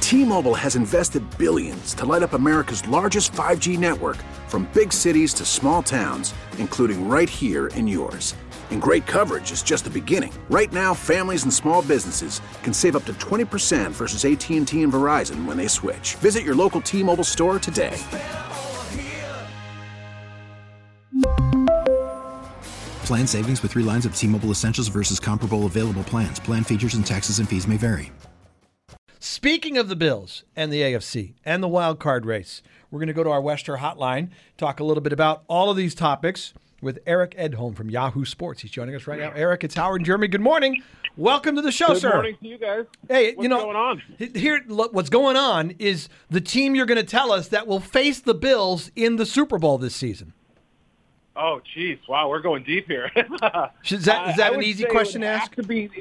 T-Mobile has invested billions to light up America's largest 5G network, from big cities to small towns, including right here in yours. And great coverage is just the beginning. Right now, families and small businesses can save up to 20% versus AT&T and Verizon when they switch. Visit your local T-Mobile store today. Plan savings with 3 lines of T-Mobile Essentials versus comparable available plans. Plan features and taxes and fees may vary. Speaking of the Bills and the AFC and the wild card race, we're going to go to our Wester hotline, talk a little bit about all of these topics with Eric Edholm from Yahoo Sports. He's joining us right now. Eric, it's Howard and Jeremy. Good morning. Welcome to the show, sir. Good morning to you guys. Hey, what's going on? Here, look, what's going on is the team you're going to tell us that will face the Bills in the Super Bowl this season. Oh, geez. Wow, we're going deep here. Is that an easy question to ask?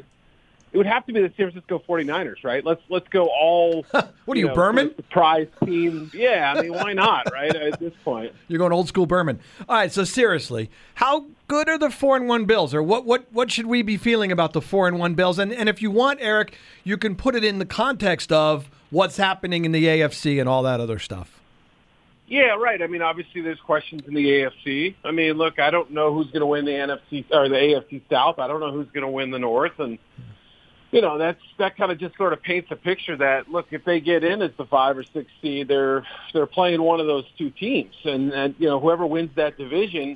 It would have to be the San Francisco 49ers, right? Let's go all. What are you, Berman? Surprise team. Yeah, I mean, why not, right? At this point, you're going old school Berman. All right, so seriously, how good are the 4-1 Bills, or what should we be feeling about the 4-1 Bills? And if you want, Eric, you can put it in the context of what's happening in the AFC and all that other stuff. Yeah, right. I mean, obviously, there's questions in the AFC. I mean, look, I don't know who's going to win the NFC or the AFC South. I don't know who's going to win the North, and you know, that kind of just sort of paints a picture that, look, if they get in as the 5 or 6 seed, they're playing one of those two teams. And you know, whoever wins that division,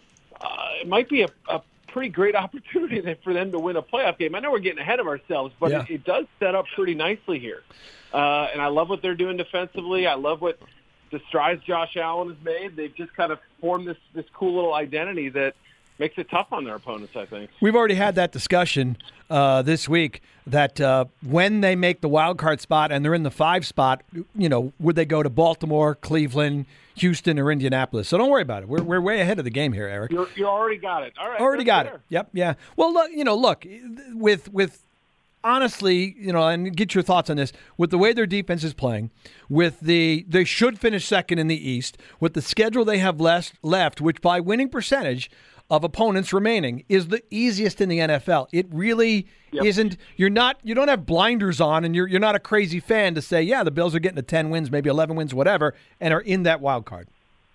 it might be a pretty great opportunity for them to win a playoff game. I know we're getting ahead of ourselves, but it does set up pretty nicely here. And I love what they're doing defensively. I love what the strides Josh Allen has made. They've just kind of formed this cool little identity that makes it tough on their opponents, I think. We've already had that discussion this week that when they make the wild card spot and they're in the 5 spot, you know, would they go to Baltimore, Cleveland, Houston, or Indianapolis? So don't worry about it. We're way ahead of the game here, Eric. You already got it. All right. Already got it. Yep. Yeah. Well, look, with honestly, you know, and get your thoughts on this, with the way their defense is playing, they should finish second in the East, with the schedule they have left, which by winning percentage of opponents remaining is the easiest in the NFL. It really isn't. You don't have blinders on, and you're not a crazy fan to say, yeah, the Bills are getting to 10 wins, maybe 11 wins, whatever, and are in that wild card.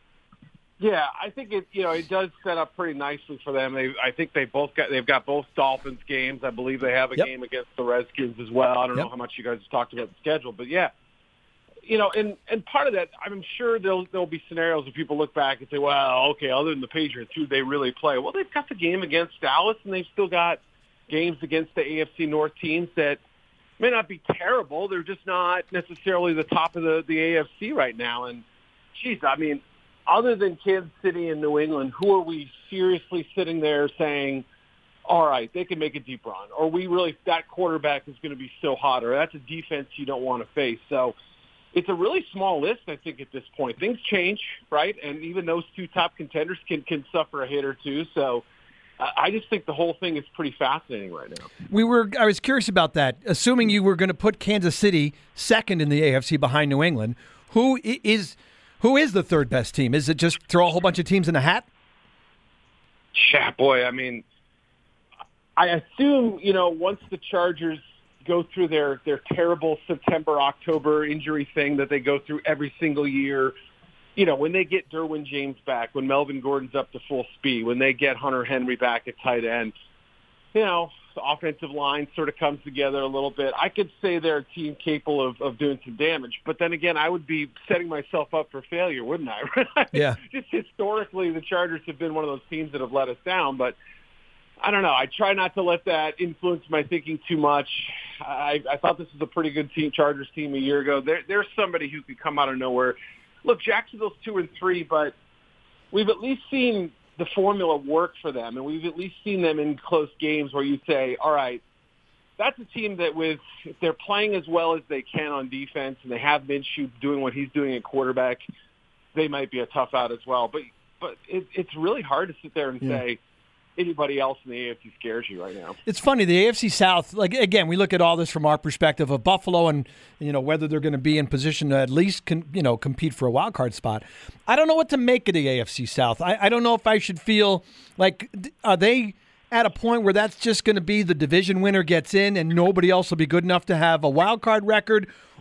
Yeah, I think it does set up pretty nicely for them. I think they've got both Dolphins games. I believe they have a game against the Redskins as well. I don't know how much you guys have talked about the schedule, but yeah. You know, and part of that, I'm sure there'll be scenarios where people look back and say, well, okay, other than the Patriots, who they really play? Well, they've got the game against Dallas, and they've still got games against the AFC North teams that may not be terrible. They're just not necessarily the top of the AFC right now. And, geez, I mean, other than Kansas City and New England, who are we seriously sitting there saying, all right, they can make a deep run, or that quarterback is going to be so hot, or that's a defense you don't want to face. So it's a really small list, I think, at this point. Things change, right? And even those two top contenders can suffer a hit or two. So I just think the whole thing is pretty fascinating right now. I was curious about that. Assuming you were going to put Kansas City second in the AFC behind New England, who is the third best team? Is it just throw a whole bunch of teams in a hat? Yeah, boy. I mean, I assume, you know, once the Chargers go through their terrible September-October injury thing that they go through every single year, you know, when they get Derwin James back, when Melvin Gordon's up to full speed, when they get Hunter Henry back at tight end, you know, the offensive line sort of comes together a little bit. I could say they're a team capable of doing some damage, but then again, I would be setting myself up for failure, wouldn't I? Yeah. Just historically, the Chargers have been one of those teams that have let us down, but I don't know. I try not to let that influence my thinking too much. I thought this was a pretty good Chargers team a year ago. There's somebody who could come out of nowhere. Look, Jacksonville's 2-3, but we've at least seen the formula work for them, and we've at least seen them in close games where you say, all right, that's a team that if they're playing as well as they can on defense and they have Minshew doing what he's doing at quarterback, they might be a tough out as well. But it's really hard to sit there and say, anybody else in the AFC scares you right now. It's funny, the AFC South, like, again, we look at all this from our perspective of Buffalo and, you know, whether they're going to be in position to at least, compete for a wild card spot. I don't know what to make of the AFC South. I don't know if I should feel like, are they at a point where that's just going to be the division winner gets in and nobody else will be good enough to have a wild card record?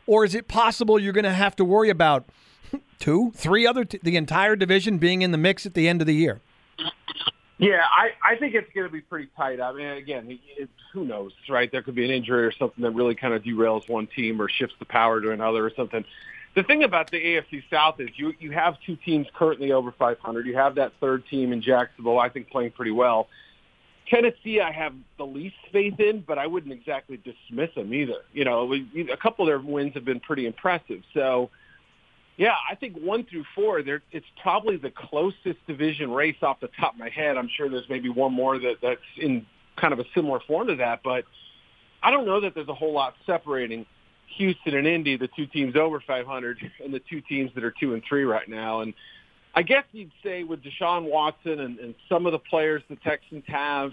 Or is it possible you're going to have to worry about 2, 3 other the entire division being in the mix at the end of the year? Yeah, I think it's going to be pretty tight. I mean, again, who knows, right? There could be an injury or something that really kind of derails one team or shifts the power to another or something. The thing about the AFC South is you have 2 teams currently over 500. You have that third team in Jacksonville, I think, playing pretty well. Tennessee, I have the least faith in, but I wouldn't exactly dismiss them either. A couple of their wins have been pretty impressive. So, yeah, I think 1 through 4, it's probably the closest division race off the top of my head. I'm sure there's maybe one more that's in kind of a similar form to that, but I don't know that there's a whole lot separating Houston and Indy, the 2 teams over 500, and the 2 teams that are 2 and 3 right now. And I guess you'd say with Deshaun Watson and some of the players the Texans have,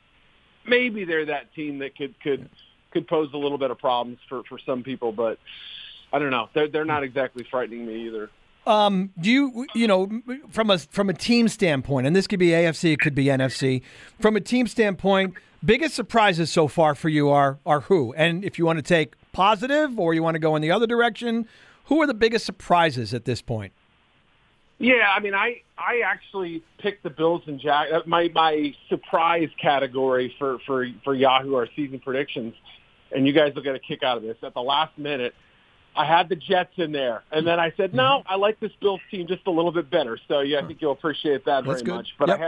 maybe they're that team that could pose a little bit of problems for some people, but I don't know. They're not exactly frightening me either. Do you from a team standpoint, and this could be AFC, it could be NFC. From a team standpoint, biggest surprises so far for you are who? And if you want to take positive or you want to go in the other direction, who are the biggest surprises at this point? Yeah, I mean, I actually picked the Bills and my surprise category for Yahoo, our season predictions, and you guys will get a kick out of this. At the last minute, I had the Jets in there, and then I said, no, I like this Bills team just a little bit better. So, yeah, I think you'll appreciate that very much. But yep.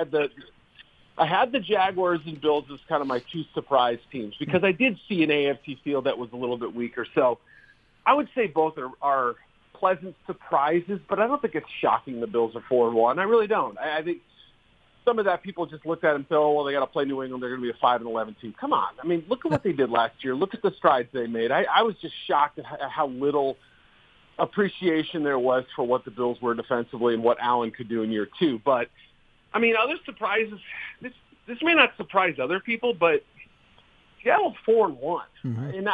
I had the Jaguars and Bills as kind of my 2 surprise teams because I did see an AFC field that was a little bit weaker. So I would say both are pleasant surprises, but I don't think it's shocking the Bills are 4-1. I really don't. I think some of that people just looked at and said, oh, well, they got to play New England. They're going to be a 5-11 team. Come on. I mean, look at what they did last year. Look at the strides they made. I was just shocked at how little appreciation there was for what the Bills were defensively and what Allen could do in year 2. But, I mean, other surprises, this may not surprise other people, but Seattle's 4-1. Mm-hmm. And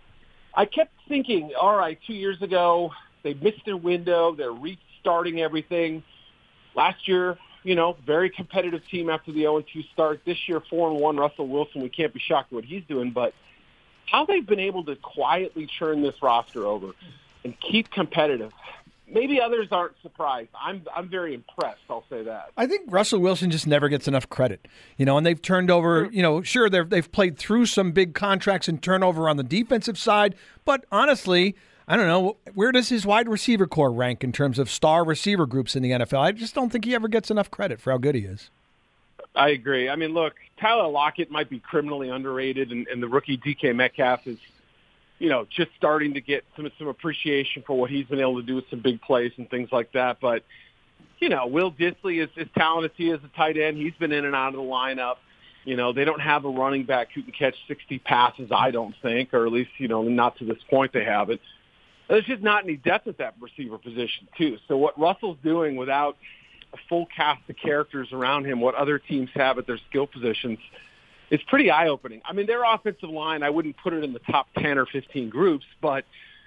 I kept thinking, all right, 2 years ago, they missed their window. They're restarting everything. Last year, very competitive team after the 0-2 start. This year, 4-1, Russell Wilson, we can't be shocked at what he's doing. But how they've been able to quietly churn this roster over and keep competitive, maybe others aren't surprised. I'm very impressed, I'll say that. I think Russell Wilson just never gets enough credit. And they've turned over, sure, they've played through some big contracts and turnover on the defensive side. But honestly, I don't know, where does his wide receiver core rank in terms of star receiver groups in the NFL? I just don't think he ever gets enough credit for how good he is. I agree. I mean, look, Tyler Lockett might be criminally underrated, and the rookie DK Metcalf is, just starting to get some appreciation for what he's been able to do with some big plays and things like that. But, Will Dissly is as talented as he is a tight end. He's been in and out of the lineup. They don't have a running back who can catch 60 passes, I don't think, or at least, not to this point they haven't. There's just not any depth at that receiver position, too. So what Russell's doing without a full cast of characters around him, what other teams have at their skill positions, is pretty eye-opening. I mean, their offensive line, I wouldn't put it in the top 10 or 15 groups, but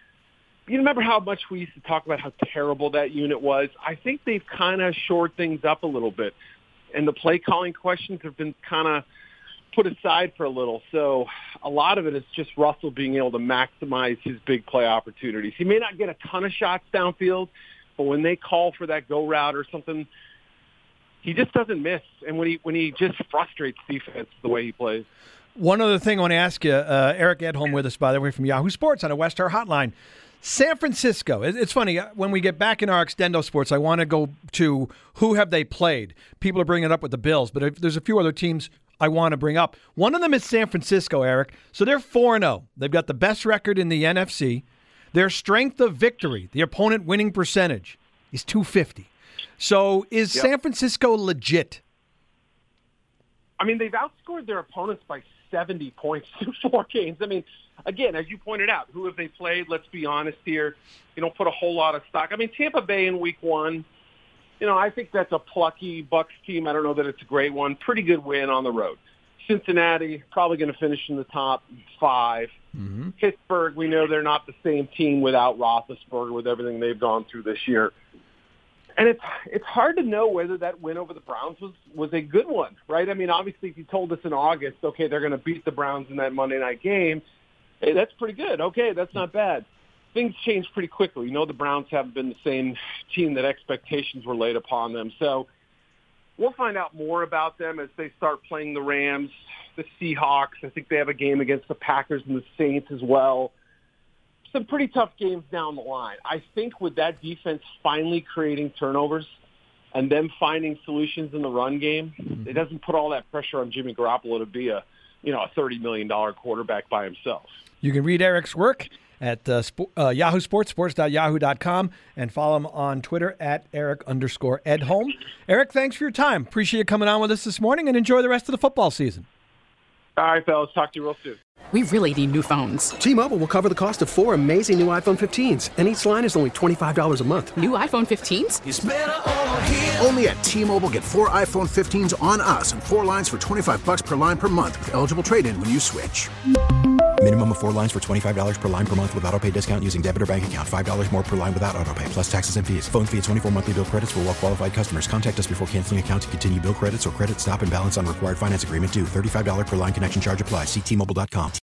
you remember how much we used to talk about how terrible that unit was? I think they've kind of shored things up a little bit, and the play-calling questions have been kind of put aside for a little. So a lot of it is just Russell being able to maximize his big play opportunities. He may not get a ton of shots downfield, but when they call for that go route or something, he just doesn't miss. And when he just frustrates defense the way he plays. One other thing I want to ask you, Eric Edholm with us, by the way, from Yahoo Sports on a West Star Hotline. San Francisco. It's funny, when we get back in our Extendo Sports, I want to go to who have they played. People are bringing it up with the Bills, but there's a few other teams I want to bring up. One of them is San Francisco, Eric. So they're 4-0. They've got the best record in the NFC. Their strength of victory, the opponent winning percentage, is .250. So is San Francisco legit? I mean, they've outscored their opponents by 70 points through 4 games. I mean, again, as you pointed out, who have they played? Let's be honest here. You don't put a whole lot of stock. I mean, Tampa Bay in week 1, I think that's a plucky Bucs team. I don't know that it's a great one. Pretty good win on the road. Cincinnati, probably going to finish in the top 5. Mm-hmm. Pittsburgh, we know they're not the same team without Roethlisberger with everything they've gone through this year. And it's hard to know whether that win over the Browns was a good one, right? I mean, obviously, if you told us in August, okay, they're going to beat the Browns in that Monday night game, hey, that's pretty good. Okay, that's not bad. things change pretty quickly. You know, the Browns haven't been the same team that expectations were laid upon them. So we'll find out more about them as they start playing the Rams, the Seahawks. I think they have a game against the Packers and the Saints as well. Some pretty tough games down the line. I think with that defense finally creating turnovers and them finding solutions in the run game, it doesn't put all that pressure on Jimmy Garoppolo to be a $30 million quarterback by himself. You can read Eric's work at Yahoo Sports, sports.yahoo.com, and follow him on Twitter at Eric_Edholm. Eric, thanks for your time. Appreciate you coming on with us this morning, and enjoy the rest of the football season. All right, fellas. Talk to you real soon. We really need new phones. T-Mobile will cover the cost of 4 amazing new iPhone 15s, and each line is only $25 a month. New iPhone 15s? It's better over here. Only at T-Mobile, get 4 iPhone 15s on us and 4 lines for $25 per line per month with eligible trade-in when you switch. Minimum of 4 lines for $25 per line per month with autopay discount using debit or bank account. $5 more per line without autopay, plus taxes and fees. Phone fee at 24 monthly bill credits for well-qualified customers. Contact us before canceling account to continue bill credits or credit stop and balance on required finance agreement due. $35 per line connection charge applies. See T-Mobile.com.